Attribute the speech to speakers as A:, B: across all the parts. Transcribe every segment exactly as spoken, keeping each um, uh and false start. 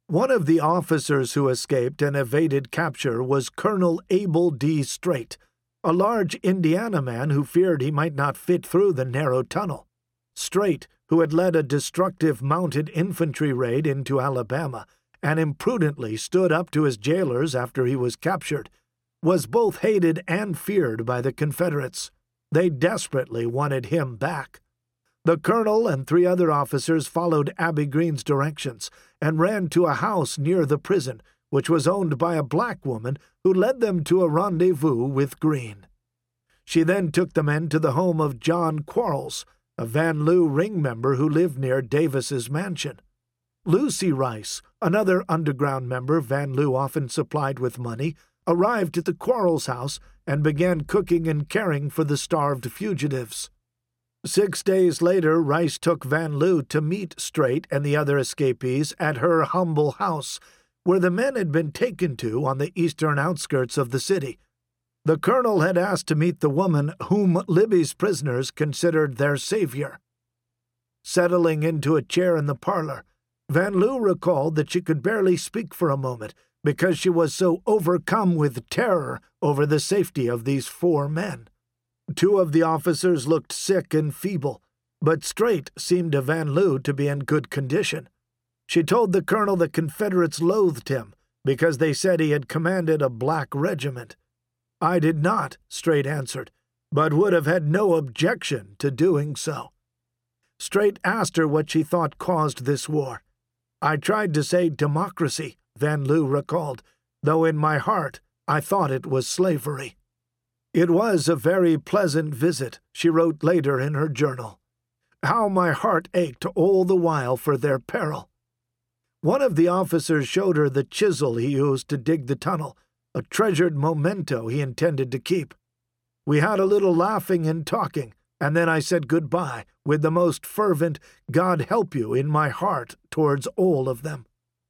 A: One of the officers who escaped and evaded capture was Colonel Abel D. Strait, a large Indiana man who feared he might not fit through the narrow tunnel. Strait, who had led a destructive mounted infantry raid into Alabama and imprudently stood up to his jailers after he was captured, was both hated and feared by the Confederates. They desperately wanted him back. The colonel and three other officers followed Abby Green's directions and ran to a house near the prison, which was owned by a black woman who led them to a rendezvous with Green. She then took the men to the home of John Quarles, a Van Lew ring member who lived near Davis's mansion. Lucy Rice, another underground member Van Lew often supplied with money, arrived at the Quarles house and began cooking and caring for the starved fugitives. Six days later, Rice took Van Lew to meet Strait and the other escapees at her humble house, where the men had been taken to on the eastern outskirts of the city. The colonel had asked to meet the woman whom Libby's prisoners considered their savior. Settling into a chair in the parlor, Van Lew recalled that she could barely speak for a moment because she was so overcome with terror over the safety of these four men. Two of the officers looked sick and feeble, but Strait seemed to Van Lew to be in good condition. She told the colonel the Confederates loathed him because they said he had commanded a black regiment. "I did not," Strait answered, "but would have had no objection to doing so." Strait asked her what she thought caused this war. "I tried to say democracy," Van Lew recalled, "though in my heart I thought it was slavery." "It was a very pleasant visit," she wrote later in her journal. "How my heart ached all the while for their peril." One of the officers showed her the chisel he used to dig the tunnel, a treasured memento he intended to keep. "We had a little laughing and talking, and then I said goodbye with the most fervent God help you in my heart towards all of them."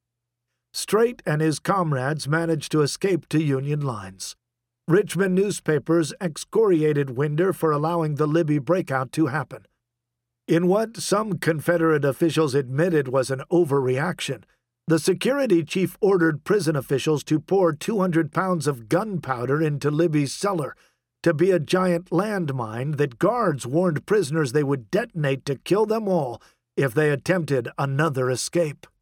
A: Strait and his comrades managed to escape to Union lines. Richmond newspapers excoriated Winder for allowing the Libby breakout to happen. In what some Confederate officials admitted was an overreaction, the security chief ordered prison officials to pour two hundred pounds of gunpowder into Libby's cellar to be a giant landmine that guards warned prisoners they would detonate to kill them all if they attempted another escape.